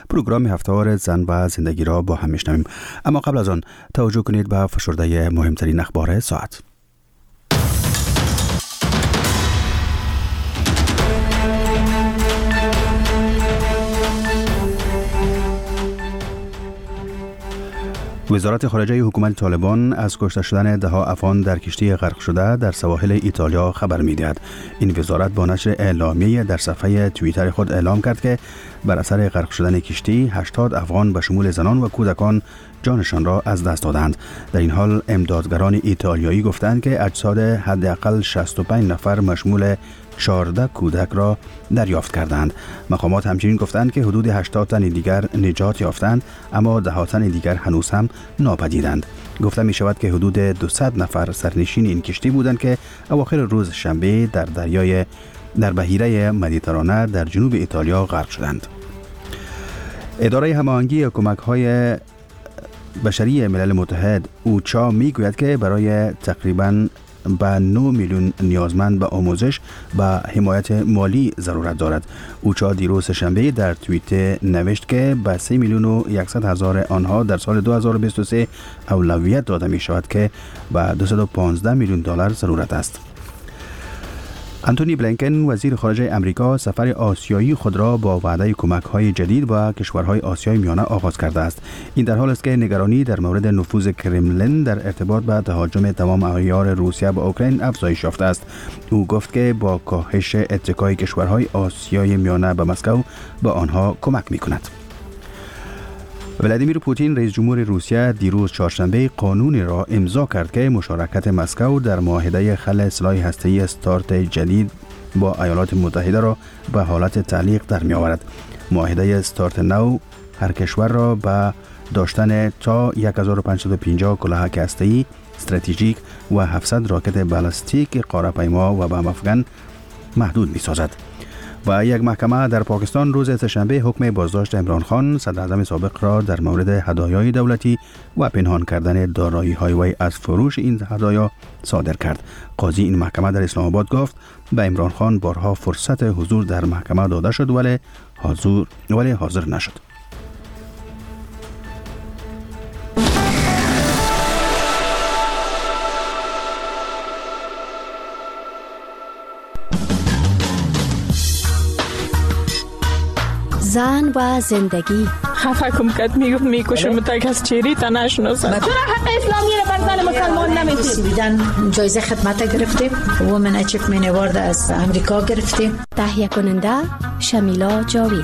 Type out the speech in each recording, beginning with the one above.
پروگرام هفته‌وار زن و زندگی را با هم میشنویم، اما قبل از آن توجه کنید به فشرده مهمترین اخبار ساعت. وزارت خارجه حکومت طالبان از کشته شدن ده‌ها افغان در کشتی غرق شده در سواحل ایتالیا خبر می‌دهد. این وزارت با نشر اعلامیه در صفحه توییتر خود اعلام کرد که بر اثر غرق شدن کشتی 80 افغان به شمول زنان و کودکان جانشان را از دست دادند. در این حال امدادگران ایتالیایی گفتند که اجساد حداقل 65 نفر مشمول 14 کودک را دریافت کردند. مقامات همچنین گفتند که حدود 80 تن دیگر نجات یافتند، اما 10 تن دیگر هنوز هم ناپدیدند. گفته می شود که حدود 200 نفر سرنشین این کشتی بودند که اواخر روز شنبه در بحیره مدیترانه در جنوب ایتالیا غرق شدند. اداره هماهنگی کمک‌های بشری ملل متحد اوچا می گوید که برای تقریباً به 9 میلیون نیازمند به آموزش و حمایت مالی ضرورت دارد. اوچا دیروز شنبه در توییت نوشت که به 3 میلیون و 100 هزار آنها در سال 2023 اولویت داده می شود که به 215 میلیون دلار ضرورت است. انتونی بلینکن وزیر خارجه امریکا سفر آسیایی خود را با وعده کمک‌های جدید با کشورهای آسیای میانه آغاز کرده است. این در حالی است که نگرانی در مورد نفوذ کرملین در ارتباط به تهاجم تمام عیار روسیه به اوکراین افزایش یافته است. او گفت که با کاهش اتکای کشورهای آسیای میانه به مسکو به آنها کمک می‌کند. ولادیمیر پوتین رئیس جمهور روسیه دیروز چهارشنبه قانونی را امضا کرد که مشارکت مسکو در معاهده خلع سلاح هسته‌ای استارت جدید با ایالات متحده را به حالت تعلیق در می آورد. معاهده استارت نو هر کشور را به داشتن تا 1550 کلاهک هسته‌ای استراتژیک و 700 راکت بالستیک قاره‌پیما و بمب افکن محدود می سازد. و یک محکمه در پاکستان روز سه‌شنبه حکم بازداشت عمران خان صدراعظم سابق را در مورد هدایای دولتی و پنهان کردن دارایی‌های وی از فروش این هدایا صادر کرد. قاضی این محکمه در اسلام آباد گفت به عمران خان بارها فرصت حضور در محکمه داده شد ولی حاضر نشد. زن و زندگی. خفه کم کد میکشم تک از چیری تا نشناسم. چرا حق اسلامی رو بر زن مسلمان نمیدید؟ بیدن جایزه خدمت گرفتیم. وومن اچیومنت اوارد از امریکا گرفتیم. تهیه کننده شمیلا جاوید.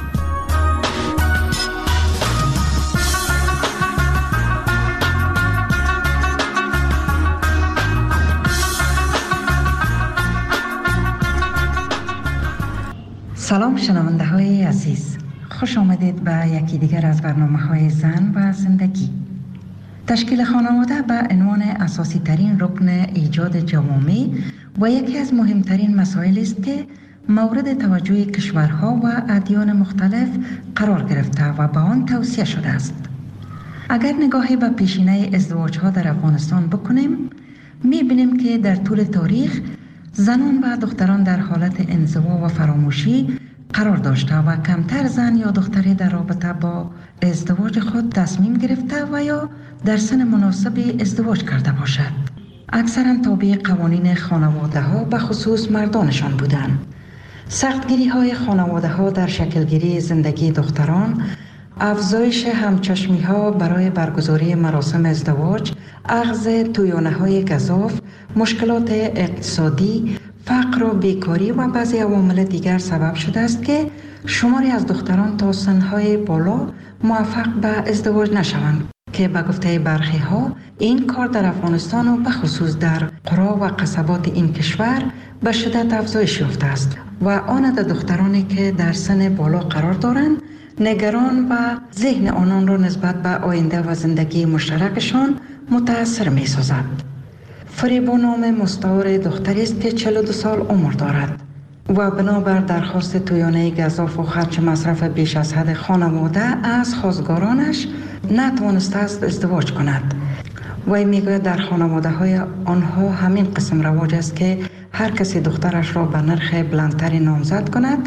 سلام شنونده های عزیز، خوش آمدید به یکی دیگر از برنامه‌های زن و زندگی. تشکیل خانواده به عنوان اساسی ترین رکن ایجاد جوامع و یکی از مهمترین مسائل است که مورد توجه کشورها و ادیان مختلف قرار گرفته و به آن توصیه شده است. اگر نگاهی به پیشینه ازدواج‌ها در افغانستان بکنیم، می‌بینیم که در طول تاریخ زنان و دختران در حالت انزوا و فراموشی قرار داشته و کمتر زن یا دختری در رابطه با ازدواج خود تصمیم گرفته و یا در سن مناسب ازدواج کرده باشد. اکثرا تابع قوانین خانواده ها به خصوص مردانشان بودند. سختگیری های خانواده ها در شکلگیری زندگی دختران، افزایش همچشمی ها برای برگزاری مراسم ازدواج، اخذ تویانه های گزاف، مشکلات اقتصادی، فقر و بیکاری و بعضی عوامل دیگر سبب شده است که شماری از دختران تا سنهای بالا موفق به ازدواج نشوند که به گفته برخی ها این کار در افغانستان و به خصوص در قرا و قصبات این کشور به شدت افزایش یافته است و آن در دخترانی که در سن بالا قرار دارند نگران و ذهن آنان را نسبت به آینده و زندگی مشترکشان متاثر می سازد. فریبا نام مستعار دختری است که 42 سال عمر دارد و بنابر درخواست تویانه گزاف و خرج مصرف بیش از حد خانواده از خواستگارانش نتوانسته است ازدواج کند. وی میگوید در خانواده های آنها همین قسم رواج است که هر کسی دخترش را به نرخ بلندتری نامزد کند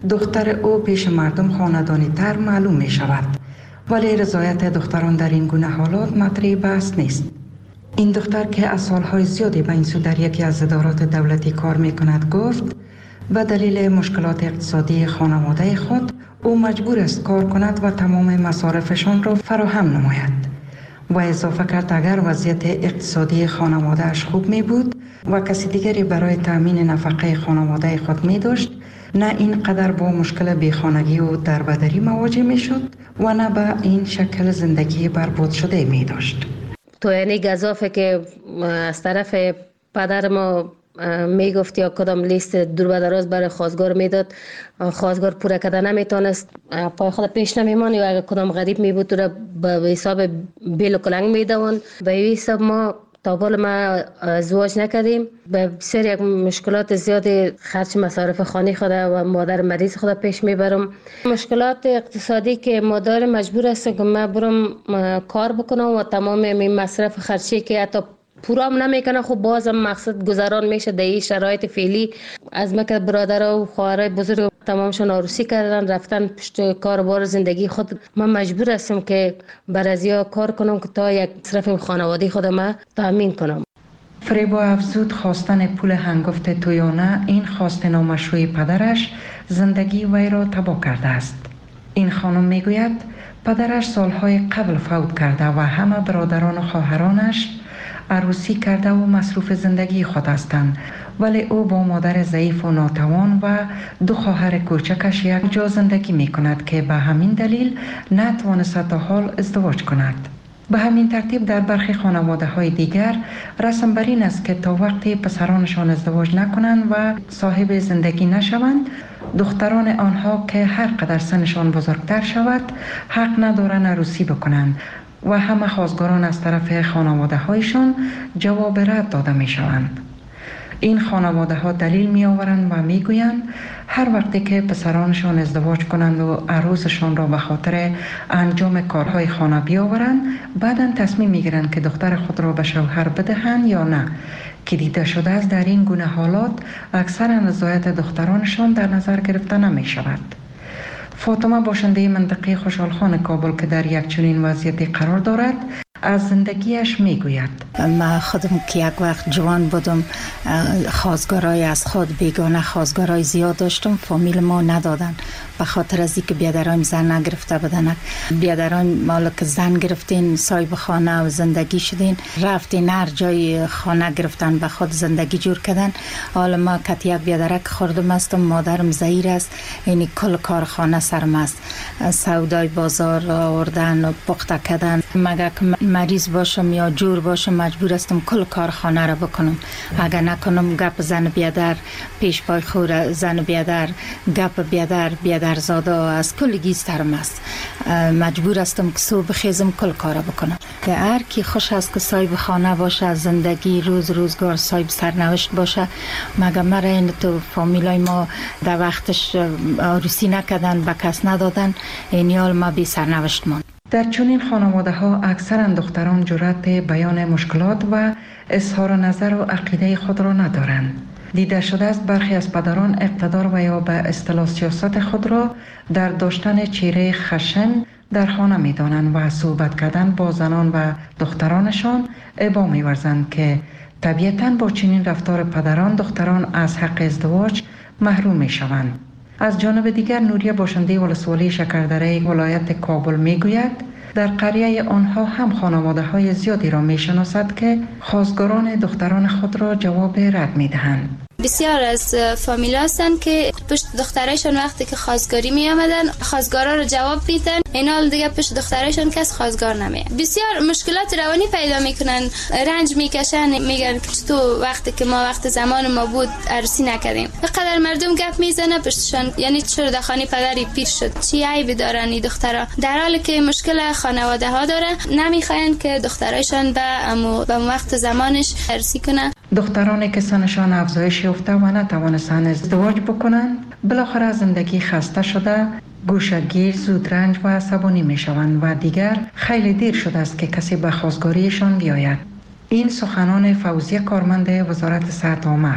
دختر او پیش مردم خاندانی تر معلوم می شود، ولی رضایت دختران در این گونه حالات مطرح بحث نیست. این دختر که از سالهای زیادی به این سو در یکی از ادارات دولتی کار می کند گفت به دلیل مشکلات اقتصادی خانواده خود او مجبور است کار کند و تمام مصارفشان را فراهم نماید. و اضافه کرد اگر وضعیت اقتصادی خانوادهش خوب می بود و کسی دیگری برای تأمین نفقه خانواده خود می داشت، نه اینقدر با مشکل بیخانگی و دربدری مواجه می شد و نه به این شکل زندگی برباد شده می داشت. تو یعنی گزافه که از طرف پدر ما می گفت یا کدام لیست دور به دراز برای خواستگار میداد، خواستگار پوره کردن نمیتونست، پای خود پیش نمیمانی و اگر کدام غریب می بود تو را به حساب بیل و کلنگ میدوان. به این حساب ما تا بالا ما ازدواج نکردیم، به بسیار یک مشکلات زیادی خرج مصارف خانه خود و مادر مریض خود پیش میبرم. مشکلات اقتصادی که مادر مجبور است که من برم کار بکنم و تمام این مصرف خرچی که حتی پورام نمیکنه، خب بازم مقصد گذران میشه در این شرایط فعلی. از مکه برادرها و خواهرای بزرگ تمامشون عروسی کردن رفتن پشت کاربار زندگی خود. من مجبور هستم که بر ازیا کار کنم که تا یک مصرف خانوادگی خودم تامین کنم. فریب و افزود خواستن پول هنگفت تویانه این خواست نامشروع پدرش زندگی وی را تباه کرده است. این خانم میگوید پدرش سالهای قبل فوت کرده و همه برادران و خواهرانش عروسی کرده و مصروف زندگی خود هستند، ولی او با مادر ضعیف و ناتوان و 2 خواهر کوچکش یک جا زندگی می کند که به همین دلیل نتوانست تا حال ازدواج کند. به همین ترتیب در برخی خانواده های دیگر رسم بر این است که تا وقتی پسرانشان ازدواج نکنند و صاحب زندگی نشوند، دختران آنها که هر قدر سنشان بزرگتر شود حق ندارند عروسی بکنند و همه خواستگاران از طرف خانواده هایشان جواب رد داده می شوند. این خانواده ها دلیل می آورند و می گویند هر وقتی که پسرانشان ازدواج کنند و عروسشان را به خاطر انجام کارهای خانه بیاورند، بعداً تصمیم می گیرند که دختر خود را به شوهر بدهند یا نه، که دیده شده است در این گونه حالات اکثر رضایت دخترانشان در نظر گرفته نمی شود. فاطمه باشنده منطقه خوشحالخان کابل که در یک چنین وضعیتی قرار دارد از زندگیش میگوید. من خودم که یک وقت جوان بودم خواستگارای از خود بیگانه خواستگارای زیاد داشتم، فامیل ما ندادن به خاطر از اینکه بیادرایم زن نگرفته بودن. بیادرایم مالا که زن گرفتین صاحب خانه و زندگی شدین، رفتین هر جای خانه گرفتن به خود زندگی جور کردن. حالا ما کت یک بیادرک خوردم هستم، مادرم زهیر است، یعنی کل کارخانه سرم است، سودای بازار آوردن و پخته کردن. مگه مریض باشم یا جور باشم مجبور استم کل کارخانه را بکنم. اگر نکنم گپ زن بیادر پیش پای خور، زن بیادر گپ بیادر زاده از کل گیسترم است. مجبور استم که صبح خیزم کل کارا بکنم. که هر کی خوش است که صاحب خانه باشه، زندگی روزگار صاحب سرنوشت باشه. مگه مرا این تو فامیلای ما در وقتش عروسی نکردن، به کس ندادن، این حال ما بی سرنوشت ماند. در چنین خانواده ها اکثرا دختران جرأت بیان مشکلات و اظهار نظر و عقیده خود را ندارند. دیده شده است برخی از پدران اقتدار و یا به اصطلاح سیاست خود را در داشتن چهره خشن در خانه می دانند و صحبت کردن با زنان و دخترانشان ابا می ورزند که طبیعتاً با چنین رفتار پدران دختران از حق ازدواج محروم می شوند. از جانب دیگر نوریه باشنده ولسوالی شکردره ولایت کابل می گوید در قریه آنها هم خانواده های زیادی را می شناسد که خواستگاران دختران خود را جواب رد می دهند. بسیار از فامیل هستن که پشت دخترایشان وقتی که خواستگاری می آمدن خواستگارا رو جواب میدن، این حال دیگه پشت دخترایشان کس خواستگار نمیاد. بسیار مشکلات روانی پیدا میکنن، رنج میکشن، میگن که تو وقتی که ما وقت زمان ما بود عروسی نکردیم. بقدر مردم گپ میزنه پشتشان، یعنی چرا دخانی پدری پیر شد، چی عیبی دارن این دخترا، در حالی که مشکل خانواده ها داره، نمیخواین که دخترایشان به وقت زمانش عروسی کنن. دخترانی که سنشان افزایش یافته و نتوانستند ازدواج بکنند بالاخره زندگی خسته شده، گوشه‌گیر، زودرنج و عصبانی می شوند و دیگر خیلی دیر شده است که کسی به خواستگاریشان بیاید. این سخنان فوزیه کارمند وزارت صحت عامه است.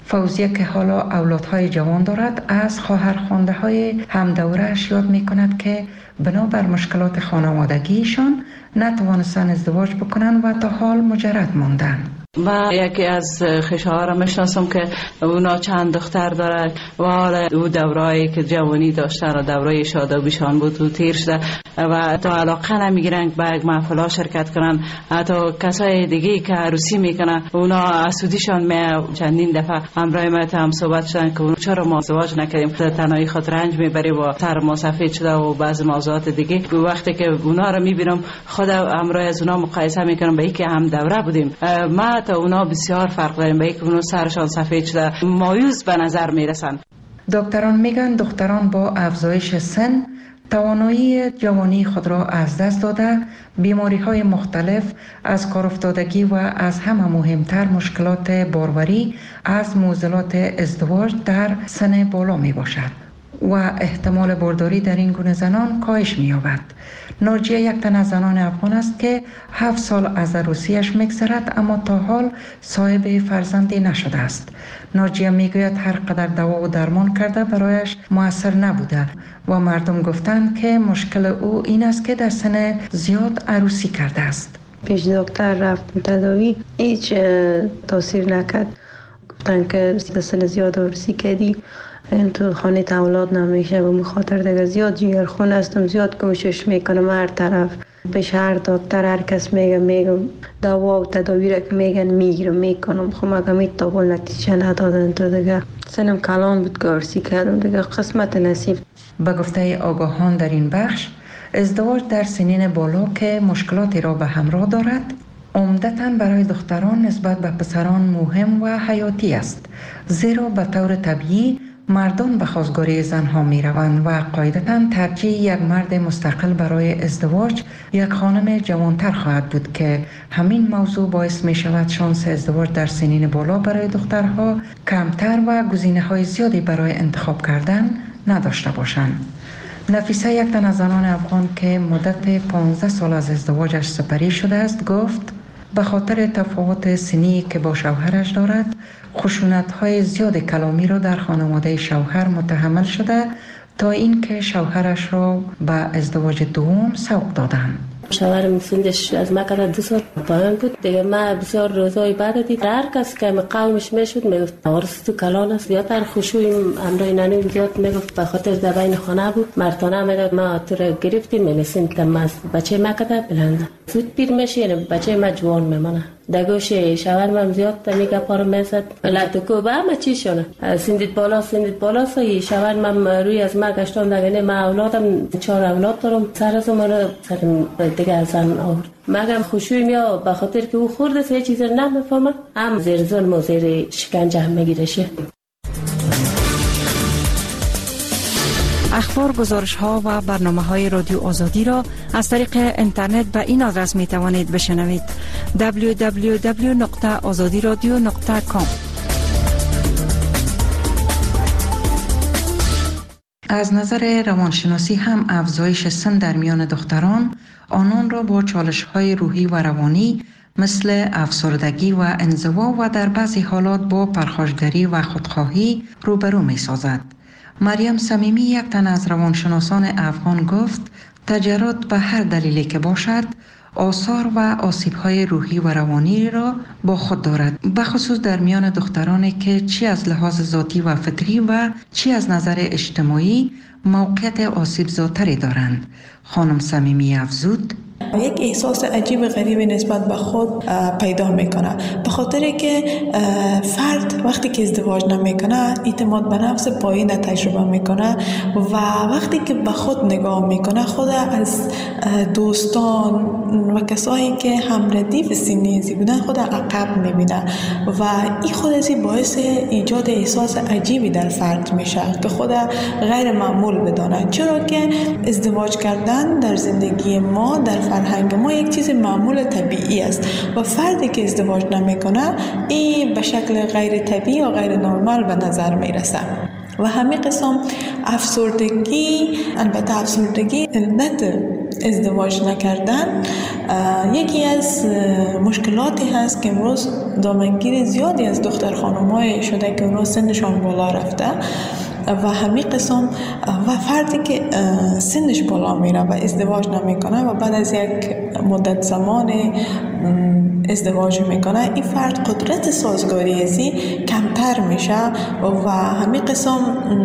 فوزیه که حالا اولادهای جوان دارد از خواهرخوانده های همدوره‌اش یاد می کند که بنابر مشکلات خانوادگیشان نتوانستن ازدواج بکنن و تا حال مجرد ماندن. و یکی از خشها را میشناسم که اونا چند دختر داره و حالا او دورایی که جوانی داشتن و دورای شادابیشان بود و تیر شده و تا علاقه نمیگیرن به یک محفل شرکت کنن. حتی کسای دیگه که عروسی میکنن اونا اسودیشان می چندین دفعه همراه ما هم صحبت شدن که چرا ما ازدواج نکردیم، تنهایی خود رنج میبری و سر ما سفید شده و بعض موضوعات دیگه. وقتی که اونا رو میبینم خود همراه از اونا مقایسه میکنم به اینکه هم دوره بودیم، ما تا اونا بسیار فرق داریم، به اینکه اونا سرشان سفید شده مایوس به نظر میرسن. دکتران میگن دختران با افزایش سن توانایی جوانی خود را از دست داده، بیماری‌های مختلف از کار افتادگی و از همه مهمتر مشکلات باروری از معضلات ازدواج در سن بالا می باشد و احتمال بارداری در این گونه زنان کاهش می یابد. ناجیه یک تن از زنان افغان است که 7 سال از عروسیش می‌گذرد اما تا حال صاحب فرزندی نشده است. ناجیه میگوید هر قدر دوا و درمان کرده برایش مؤثر نبوده و مردم گفتند که مشکل او این است که در سن زیاد عروسی کرده است. پیش دکتر رفتم تداوی، هیچ تاثیر نکرد. گفتن که در سن زیاد عروسی کردی این تو خانه اولاد نمیشه و مخاطر دیگه زیاد جیگرخون هستم، زیاد کوشش میکنم هر طرف پیش هر دکتر هر کس میگم دوا و تداوی را که میگن میگیرم میکنم، خب مگه میتابل نتیجه ندادن تو دیگه سنم کلان بود که عروسی کردم دیگه قسمت نصیب. به گفته آگاهان در این بخش ازدواج در سنین بالا که مشکلاتی را به همراه دارد عمدتاً برای دختران نسبت به پسران مهم و حیاتی است، زیرا به طور طبیعی مردان به خواستگاری زنها می روند و قاعدتاً ترجیح یک مرد مستقل برای ازدواج یک خانم جوانتر خواهد بود که همین موضوع باعث می شود شانس ازدواج در سنین بالا برای دخترها کمتر و گزینه‌های زیادی برای انتخاب کردن نداشته باشند. نفیسه یک تن از زنان افغان که مدت 15 سال از ازدواجش سپری شده است گفت به خاطر تفاوت سنی که با شوهرش دارد خشونت‌های زیاد کلامی را در خانواده شوهر متحمل شده تا اینکه شوهرش را به ازدواج دوم سوق دادند. شوهرم سندش از مکه 2 سال پایان بود دیگه. ما بسیار روزای بعد دید هر کس که قومش میشد میگفت وارث تو کلان است، زیادتر خشوع امرای ننم زیاد میگفت به خاطر در بین خانه بود. مردانه میگفت ما تو را گرفتیم میرسیم تماس بچه ما کده بلنده زود پیر میشه، یعنی بچه ما جوان میمونه. دگوش شوهرم زیاد میگه پارو میزد لاتو با ما چی شونه سندید بالا سوی شوهرم روی از ما گشتان دگنه ما اولادم 4 اولاد دارم سر از ما سر دیگه زن آورد. مگم خوشوی میا به خاطر که او خورده سه چیز نمیفهمه هم زیر ظلم و زیر شکنجه هم میگیرشه. اخبار، گزارش ها و برنامه های رادیو آزادی را از طریق اینترنت به این آدرس می توانید بشنوید: www.azadiradio.com. از نظر روانشناسی هم افزایش سن در میان دختران آنان را با چالش‌های روحی و روانی مثل افسردگی و انزوا و در بعضی حالات با پرخاشگری و خودخواهی روبرو می‌سازد. مریم صمیمی یک تن از روانشناسان افغان گفت تجربات به هر دلیلی که باشد آثار و آسیب‌های روحی و روانی را با خود دارد، بخصوص در میان دخترانی که چی از لحاظ ذاتی و فطری و چی از نظر اجتماعی موقعیت آسیب‌زاتری دارند. خانم صمیمی افزود یک احساس عجیب غریبی نسبت به خود پیدا میکنه، به خاطر که فرد وقتی که ازدواج نمیکنه اعتماد به نفس پایین تجربه میکنه و وقتی که به خود نگاه میکنه خود از دوستان و کسایی که هم ردیف سنی بودن خود عقب میبینه و این خود ازی باعث ایجاد احساس عجیبی در فرد میشه که خود غیر معمول بدانه، چرا که ازدواج کردن در زندگی ما در فرهنگ ما یک چیز معمول طبیعی است و فردی که ازدواج نمیکنه این به شکل غیر طبیعی و غیر نرمال به نظر میرسه. و همین قسم افسردگی، البته افسردگی علت ازدواج نکردن یکی از مشکلاتی هست که امروز دامنگیر زیادی از دختر خانم‌های شده که امروز سنشان بالا رفته و همین قسم و فردی که سنش بالا میره و ازدواج نمیکنه و بعد از یک مدت زمان ازدواج میکنه، این فرد قدرت سازگاری ازی کمتر میشه و همین قسم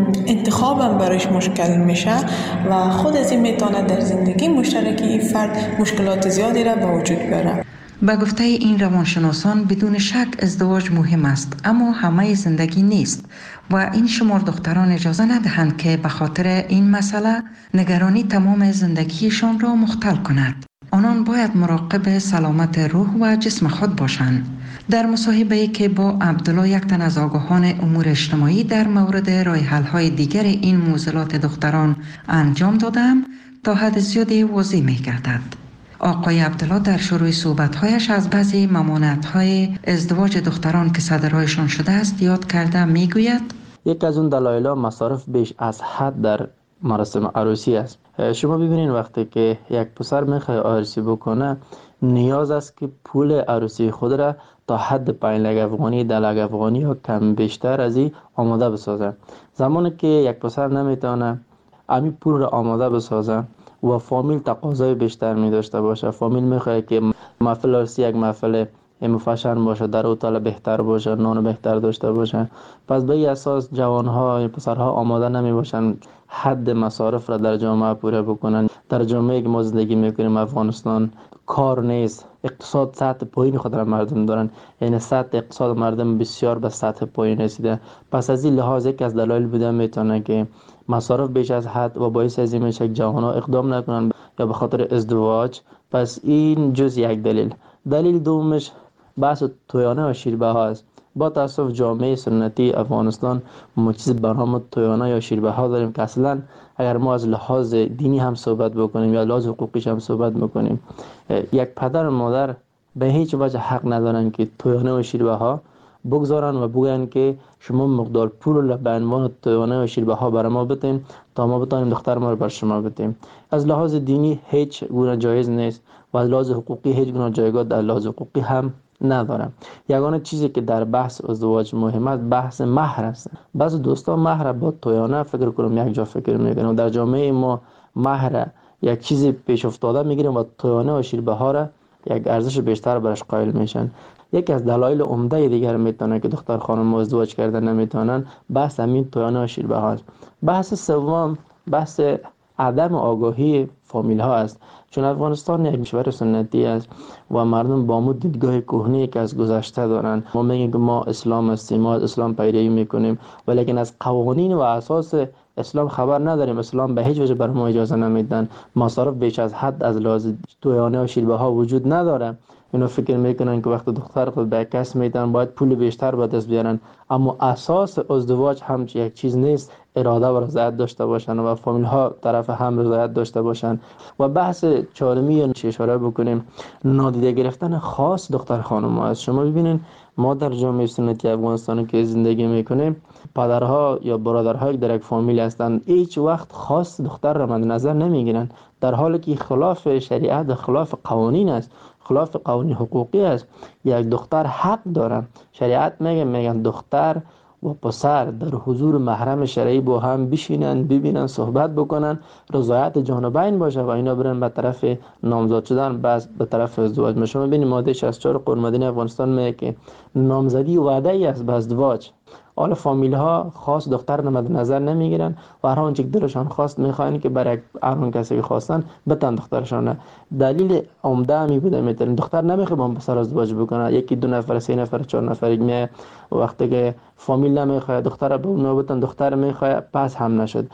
انتخابم برایش مشکل میشه و خود از این میتونه در زندگی مشترکی این فرد مشکلات زیادی را به وجود بیاره. به گفته این روانشناسان بدون شک ازدواج مهم است، اما همه زندگی نیست و این شمار دختران اجازه ندهند که به خاطر این مسئله نگرانی تمام زندگیشان را مختل کند. آنان باید مراقب سلامت روح و جسم خود باشند. در مصاحبه‌ای که با عبدالله، یک تن از آگاهان امور اجتماعی، در مورد راه حل‌های دیگر این معضلات دختران انجام دادم، تا حد زیادی واضح می‌گردد. آقای عبدالله در شروع صحبت‌هایش از بعضی ممانعت‌های ازدواج دختران که صدرهایشان شده است یاد کرده می‌گوید: یک از اون دلایل مصارف بیش از حد در مراسم عروسی است. شما ببینید وقتی که یک پسر میخواد عروسی بکنه، نیاز است که پول عروسی خود را تا حد 5 لک افغانی، 10 لک افغانی یا کم بیشتر از این آماده بسازه. زمانی که یک پسر نمیتونه همین پول را آماده بسازه و فامیل تقاضای بیشتر می داشته باشه، فامیل میخواد که محفل عروسی یک محفل مفشن باشه، در هتل بهتر باشه، نان بهتر داشته باشه، پس به این اساس جوانها، پسرها آماده نمی باشن حد مصارف را در جامعه پوره بکنن. در جامعه که ما زندگی میکنیم افغانستان کار نیست، اقتصاد سطح پایین خود را مردم دارن، یعنی سطح اقتصاد مردم بسیار به سطح پایین رسیده. پس از این لحاظ یک از دلایل بوده میتونه که مصارف بیش از حد و باعث از این میشه که جوانها اقدام نکنن یا به خاطر ازدواج. پس این جز یک دلیل. دلیل دومش بحث تویانه و شیربه ها است. با تاسف جامعه سنتی افغانستان ما چیز به نام تویانه یا شیربه ها داریم که اصلا اگر ما از لحاظ دینی هم صحبت بکنیم یا لحاظ حقوقیش هم صحبت بکنیم، یک پدر و مادر به هیچ وجه حق ندارن که تویانه و شیربه ها بگذارن و بگن که شما مقدار پول را به عنوان تویانه و شیربه ها برای ما بتین تا ما بتونیم دختر ما رو بر شما بتیم. از لحاظ دینی هیچ گونه جایز نیست و از لحاظ حقوقی هیچ گونه جایگاه در لحاظ حقوقی هم ندارم. یگانه چیزی که در بحث ازدواج مهم است بحث مهر است. بعضی دوستان مهر با تویانه فکر کنم یک جا فکر میکنن. در جامعه ما مهر یک چیزی پیش افتاده میگیرن و تویانه و شیربه ها را یک ارزش بیشتر برش قائل میشن. یکی از دلایل عمده دیگر میتونه که دختر خانم ازدواج کردن نمیتونن بحث همین تویانه و شیربه ها است. بحث سوم بحث عدم آگاهی فامیل ها است. چون افغانستان یک کشور سنتی است و مردم با مو دیدگاه کهنه‌ای که از گذشته دارن. ما میگیم که ما اسلام هستیم، ما از اسلام پیروی میکنیم، ولیکن از قوانین و اساس اسلام خبر نداریم. اسلام به هیچ وجه بر ما اجازه نمیدن. مصارف بیش از حد از لحاظ تویانه و شیربه ها وجود نداره. اینا فکر میکنن که وقت دختر خود به کس میدن باید پول بیشتر به دست بیارن، اما اساس ازدواج هم یک چیز نیست. اراده و رضایت داشته باشن و فامیل ها طرف هم رضایت داشته باشن. و بحث چهارمی اشاره بکنیم نادیده گرفتن خاص دختر خانم ها است. شما ببینید ما در جامعه سنتی افغانستان که زندگی میکنیم، پدرها یا برادرها که در یک فامیل هستند هیچ وقت خاص دختر را مد نظر نمیگیرن، در حالی که خلاف شریعت، خلاف قوانین است، خلاف قوانین حقوقی است. یک دختر حق داره. شریعت میگن دختر و پسر در حضور محرم شرعی با هم بشینن، ببینن، صحبت بکنن، رضایت جانبین باشه و اینا برن به طرف نامزد شدن، بعد به طرف ازدواج. شما ببینید ماده 64 قانون مدنی افغانستان میگه که نامزدی وعده ای است به ازدواج. حالا فامیل ها خاص دختر را مد نظر نمیگیرن و هر آنچه که دلشان خواست میخواین که برای هر اون کسی که خواستن بتن دخترشان. دلیل عمده می بوده میتونن دختر نمیخواد با پسر ازدواج بکنه. یکی دو نفر، سه نفر، چهار نفر میه، وقتی که فامیل نمیخواد دختر به اون بتن، دختر میخواد پس هم نشد،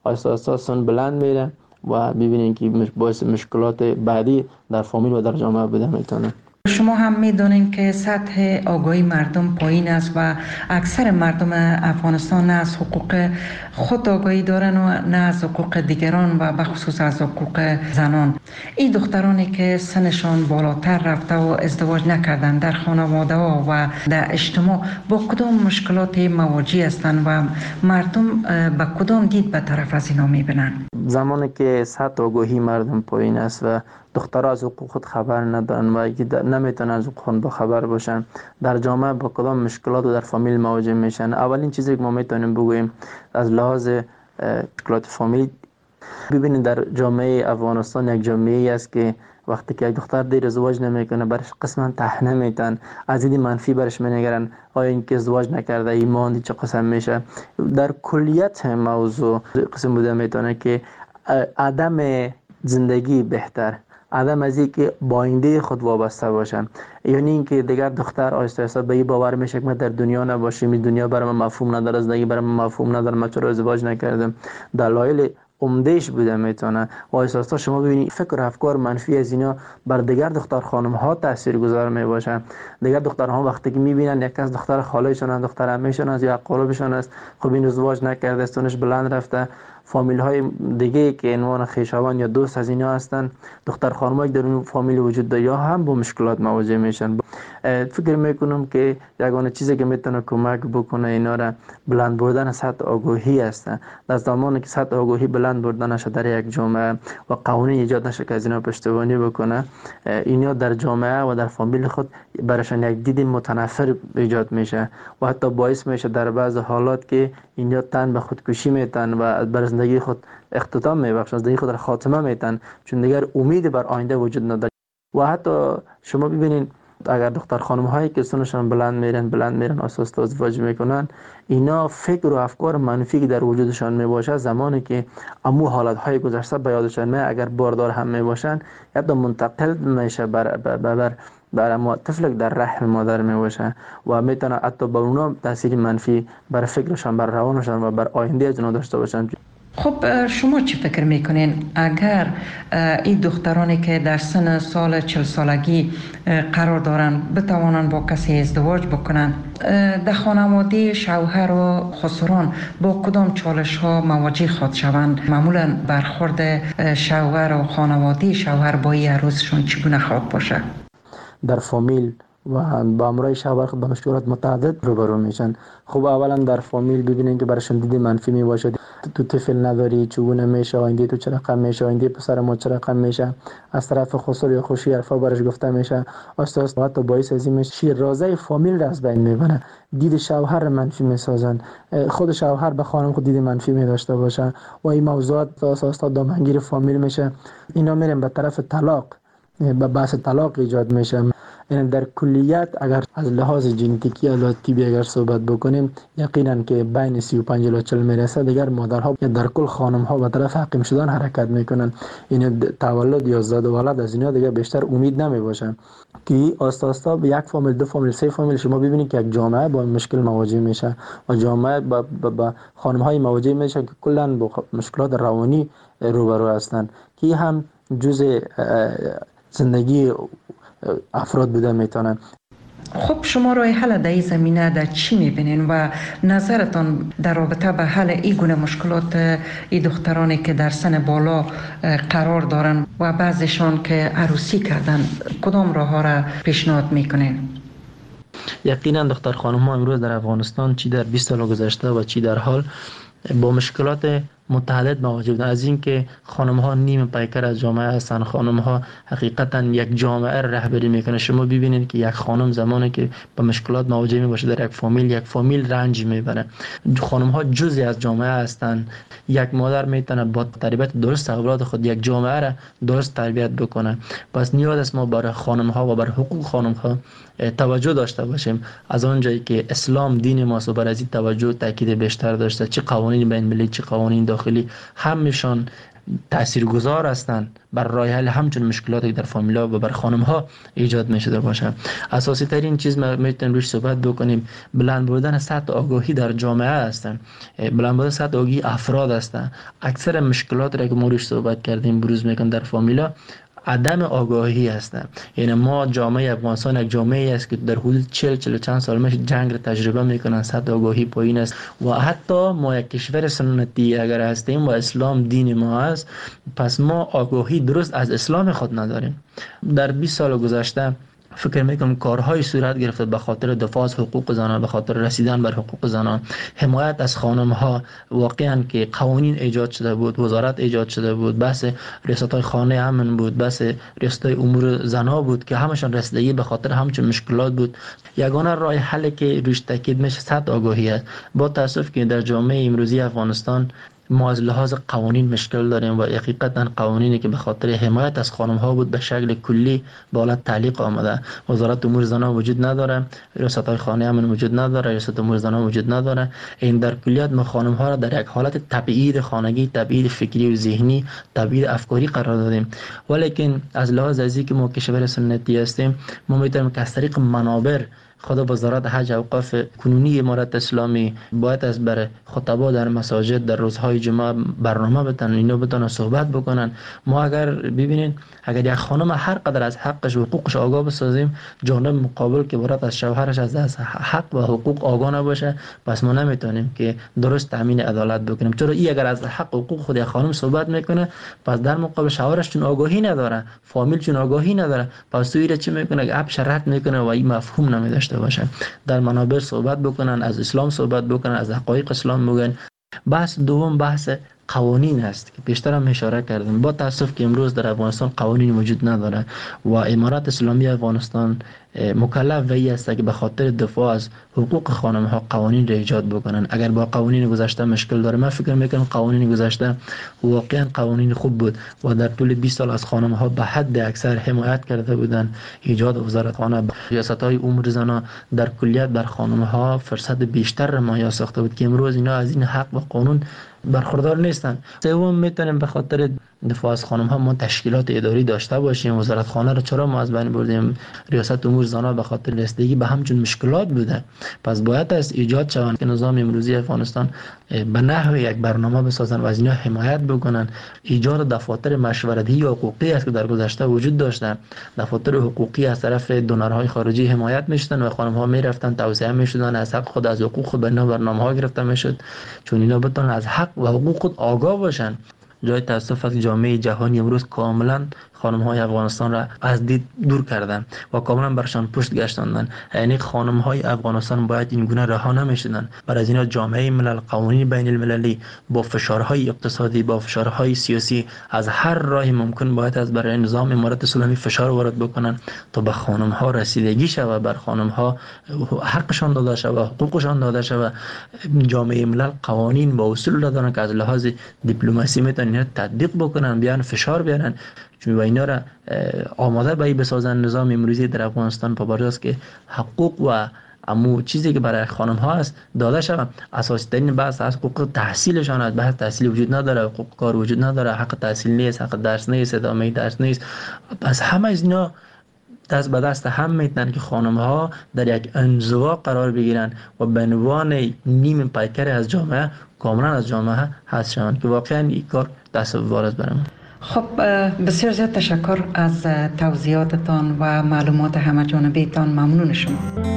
اساسا بلند میره و ببینین که باعث مشکلات بعدی در فامیل و در جامعه بوده میتونه. شما هم میدونین که سطح آگاهی مردم پایین است و اکثر مردم افغانستان نه از حقوق خود آگاهی دارن و نه از حقوق دیگران و بخصوص از حقوق زنان. این دخترانی که سنشان بالاتر رفته و ازدواج نکردن در خانواده ها و در اجتماع با کدام مشکلات مواجه هستند و مردم به کدام دید به طرف از اینا میبینن؟ زمانی که سطح آگاهی مردم پایین است و دخترها از حقوق خود خبر ندارن و نمیتونن از حقوق خود خبر باشن، در جامعه با کدام مشکلات و در فامیل مواجه میشن. اولین چیزی که ما میتونیم بگوییم از لحاظ مشکلات فامیل، ببینید در جامعه افغانستان یک جامعه است که وقتی که یک دختر دیر ازدواج نمیکنه برش قسما طعنه میتن، از دید منفی برش مینگرن، آیا این که ازدواج نکرده ایمان چه قسم میشه. در کلیت موضوع قسم بوده میتونه که عدم زندگی بهتر، عدم از این که با آینده خود وابسته باشن، یعنی اینکه دیگر دختر آهسته آهسته به این باور میشه که من در دنیا نباشم، این دنیا برام مفهوم نداره، زندگی برام مفهوم نداره، من چرا ازدواج نکردم. دلایل عمدهش بوده میتونه و آهسته شما ببینید فکر و افکار منفی از اینا بر دیگر دختر خانم ها تاثیرگذار میباشن. دیگر دخترها وقتی که میبینن یک از دختر خالهشون، دختر عمهشون است یا قربشون است، خب این ازدواج نکرده، سنش بلند رفته، فامیل های دیگه که عنوان خویشاوند یا دوست از اینا هستن، دختر خانمایی در اون فامیل وجود داره یا هم با مشکلات مواجه میشن. فکر میکنم که یگانه چیزی که میتونه کمک بکنه اینا را بلند بردن سطح آگاهی است. در زمانی که سطح آگاهی بلند بردن نشه در یک جامعه و قوانین ایجاد نشه که از اینا پشتیبانی بکنه، اینا در جامعه و در فامیل خود براشون یک دید متنفر ایجاد میشه و حتی باعث میشه در بعض حالات که اینا تن به خودکشی میتن و بر زندگی خود اختتام میبخشن، زندگی خود را خاتمه میتن، چون دیگر امید بر آینده وجود نداره. و حتی شما ببینید اگر دختر خانم هایی که سنشان بلند میرن اساس ازدواج میکنن، اینا فکر و افکار منفی که در وجودشان میباشه زمانی که امو حالت های گذشته به یادشان میاد، اگر باردار هم میباشن یا منتقل میشه بر طفل در رحم مادر میباشه و میتونه حتی به اونا تاثیر منفی بر فکرشان، بر روانشان و بر آینده از اونا داشته باشن. خب شما چی فکر میکنین اگر این دخترانی که در سن سال 40 سالگی قرار دارن بتوانن با کسی ازدواج بکنن، در خانواده شوهر و خسران با کدام چالش ها مواجه خواهد شوند؟ معمولا برخورد شوهر و خانواده شوهر با این عروسشون چگونه خواهد باشه؟ در فامیل و با امرای شوهر خود به مشکلات متعدد روبرو میشن. خب اولا در فامیل ببینین که براشون دید منفی میباشه، تو طفل نداری چگونه میشه، آینده تو چه رقم میشه، آینده پسر ما چه رقم میشه، از طرف خسر یا خوشی حرفا برش گفته میشه، آستا حتی باعث از این میشه شیرازه فامیل را از بین میبره، دید شوهر منفی میسازن، خود شوهر به خانم خود دید منفی میداشته باشه و این موضوعات اساسا دامنگیر فامیل میشه. اینا میرن به طرف طلاق، به بحث طلاق ایجاد میشه. یعنی در کلیت اگر از لحاظ ژنتیکی یا طبی اگر صحبت بکنیم، یقینا که بین 35 الی 40 میرسه دیگر مادرها یا در کل خانم ها به طرف حقیم شدن حرکت میکنن. این تولد یا زاد و ولد از اینا دیگر بیشتر امید نمیباشه که آستا به یک فامیل، دو فامیل، سه فامیل شما ببینید که یک جامعه با مشکل مواجه میشه و جامعه با خانم های مواجه میشه که کلا با مشکلات روانی روبرو هستن که هم جزء زندگی افراد بوده میتونن. خب شما راه حل در این زمینه در چی میبینین و نظرتان در رابطه به حل این گونه مشکلات این دخترانی که در سن بالا قرار دارن و بعضیشان که عروسی کردن، کدام راه ها را پیشنهاد میکنین؟ یقینا دختر خانم ها امروز در افغانستان چی در 20 سال گذشته و چی در حال با مشکلات متعدد مواجه بودن. از این که خانم ها نیم پیکر از جامعه هستن، خانم ها حقیقتا یک جامعه رهبری میکنه. شما ببینید که یک خانم زمانی که با مشکلات مواجه میباشه در یک فامیل رنج میبره. خانم ها جزئی از جامعه هستن. یک مادر میتونه با تربیت درست اولاد خود یک جامعه را درست تربیت بکنه. پس نیاز است ما برای خانم ها و بر حقوق خانم ها توجه داشته باشیم. از آنجایی که اسلام دین ماست و بر از این توجه تاکید بیشتر داشته، چه قوانین بین المللی چه قوانین داخلی همشان تاثیرگذار هستند بر راه حل همچون مشکلاتی در فامیلا و بر خانم ها ایجاد میشده باشه. اساسی ترین چیز ما میتونیم روش صحبت بکنیم بلند بردن سطح آگاهی در جامعه هستند، بلند بردن سطح آگاهی افراد هستند. اکثر مشکلات را که ما روش صحبت کردیم بروز میکنن در فامیلا عدم آگاهی هستند. یعنی ما جامعه افغانستان یک جامعه است که در حدود 40 چند سال میشه جنگ را تجربه میکنن، سطح آگاهی پایین است و حتی ما یک کشور سنتی اگر هستیم و اسلام دین ما است، پس ما آگاهی درست از اسلام خود نداریم. در 20 سال گذشته فکر میکنم کارهای صورت گرفته به خاطر دفاع از حقوق زنان، به خاطر رسیدن بر حقوق زنان، حمایت از خانم ها. واقعا که قوانین ایجاد شده بود، وزارت ایجاد شده بود، بحث ریاست های خانه امن بود، بحث ریاست های امور زنا بود که همشان رسیدگی به خاطر همچون مشکلات بود. یگانه راه حل که روش تاکید میشه سطح آگاهی است. با تاسف که در جامعه امروزی افغانستان ما از لحاظ قوانین مشکل داریم و حقیقتا قوانینی که به خاطر حمایت از خانم ها بود به شکل کلی به حالت تعلیق آمده. وزارت امور زنان وجود نداره، ریاست های خانه امن وجود نداره، ریاست امور زنان وجود نداره. این در کلیت ما خانم ها را در یک حالت تبعید خانگی، تبعید فکری و ذهنی، تبعید افکاری قرار دادیم. ولیکن از لحاظ ازی که ما کشور سنتی هستیم، ما میتونیم که از طریق منابر خود وزارت حج اوقاف کنونی امارت اسلامی باید از بر خطبا در مساجد در روزهای جمعه برنامه بتن، اینا بتونن صحبت بکنن. ما اگر ببینین اگر یک خانم هر قدر از حقش و حقوقش آگاه بسازیم، جانب مقابل که برات از شوهرش از حق و حقوق آگاه نباشه، پس ما نمیتونیم که درست تامین عدالت بکنیم. چرا این اگر از حق و حقوق خود یک خانم صحبت میکنه، پس در مقابل شوهرش چون آگاهی نداره، فامیل چون آگاهی نداره، پس توی چی میکنه؟ اپ شرط میکنه و این مفهوم نمیداشته باشه. در منابر صحبت بکنن، از اسلام صحبت بکنن، از حقایق اسلام بگن. بحث دوم بحث قوانین است که پیشتر هم اشاره کردم. با تاسف که امروز در افغانستان قوانین وجود نداره و امارت اسلامی افغانستان مکلف وی است که به خاطر دفاع از حقوق خانم ها قوانین را ایجاد بکنن. اگر با قوانین گذشته مشکل داره، من فکر میکنم قوانین گذشته واقعا قوانین خوب بود و در طول 20 سال از خانم ها به حد اکثر حمایت کرده بودن. ایجاد وزارت خانه، ریاست های امور زنان در کلیت بر خانم ها فرصت بیشتر را مهیا ساخته بود که امروز اینا از این حق و قانون برخوردار نیستن. سوم میتونیم به خاطر دفاع از خانم ها ما تشکیلات اداری داشته باشیم. وزارت خانه را چرا ما از بین بردیم؟ ریاست امور زنان به خاطر رسیدگی به همچون مشکلات بوده. پس باید از ایجاد شوند که نظام امروزی افغانستان به نحو یک برنامه بسازن و از اینا حمایت بکنن. ایجاد دفاتر مشورتی حقوقی است که در گذشته وجود داشته. دفاتر حقوقی از طرف دونرهای خارجی حمایت میشدن و خانم ها میرفتن توسعه میشدن، از حق خود از حقوق خود به برنامه ها گرفته میشد، چون اینا بتونن از حق و حقوق خود آگاه باشن. جای تاسف است جامعه جهانی امروز کاملا خانم های افغانستان را از دید دور کردن و کاملا برشان پشت گشتاندن. یعنی خانم های افغانستان باید این گونه رها نمیشدن. برای اینا جامعه ملل، قوانین بین المللی با فشارهای اقتصادی، با فشارهای سیاسی از هر راه ممکن باید از برای نظام امارت اسلامی فشار وارد بکنن تا به خانم ها رسیدگی شود، بر خانم ها حقشان داده شود، حقوقشان داده شود. جامعه ملل قوانین با اصول دارن که از لحاظ دیپلماسی میتونن تطبیق بکنن، بیان فشار بیارن، چون با اینا را آماده به بسازن. نظام امروزی در افغانستان پابرجاست که حقوق و امو چیزی که برای خانم ها است داده شود. اساسی ترین بحث از حقوق تحصیلشان است. بحث تحصیل وجود نداره، حقوق کار وجود نداره، حق تحصیل نیست، حق درس نیست، ادامه درس نیست. پس همه از اینا دست به دست هم میتونن که خانم ها در یک انزوا قرار بگیرن و به عنوان نیم پیکر از جامعه کاملا از جامعه حذف شوند که واقعا این کار تصور است برام. خب بسیار زیاد تشکر از توضیحاتتان و معلومات همه جانبیتان. ممنون شما.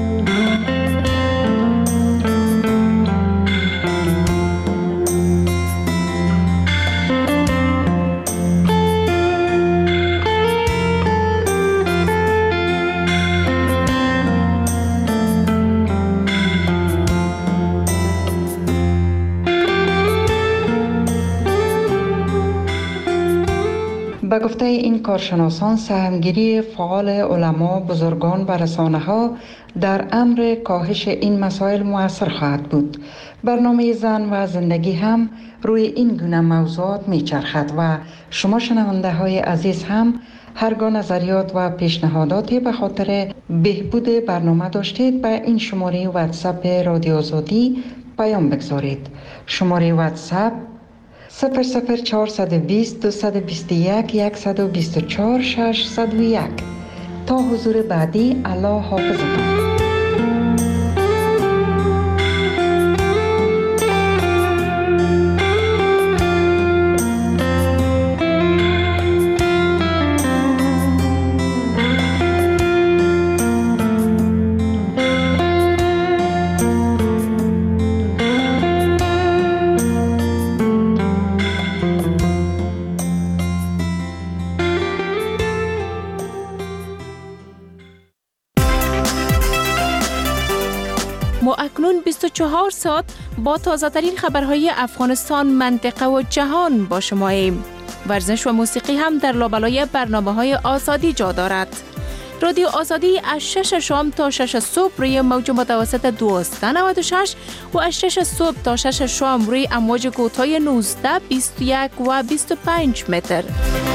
به گفته این کارشناسان، سهمگیری فعال علما، بزرگان و رسانه‌ها در امر کاهش این مسائل مؤثر خواهد بود. برنامه زن و زندگی هم روی این گونه موضوعات میچرخد و شما شنونده های عزیز هم هرگاه نظریات و پیشنهاداتی به خاطر بهبود برنامه داشتید به این شماره واتساپ رادیو آزادی پیام بگذارید. شماره واتساپ 00420 221 124 601. تا حضور بعدی، الله حافظتان. ما اکنون 24 ساعت با تازه ترین خبرهای افغانستان، منطقه و جهان با شماییم. ورزش و موسیقی هم در لابلای برنامه‌های آزادی جا دارد. رادیو آزادی از 6 شام تا 6 صبح روی موج متوسط 1296 و از 6 صبح تا 6 شام روی امواج کوتاه 19، 21 و 25 متر.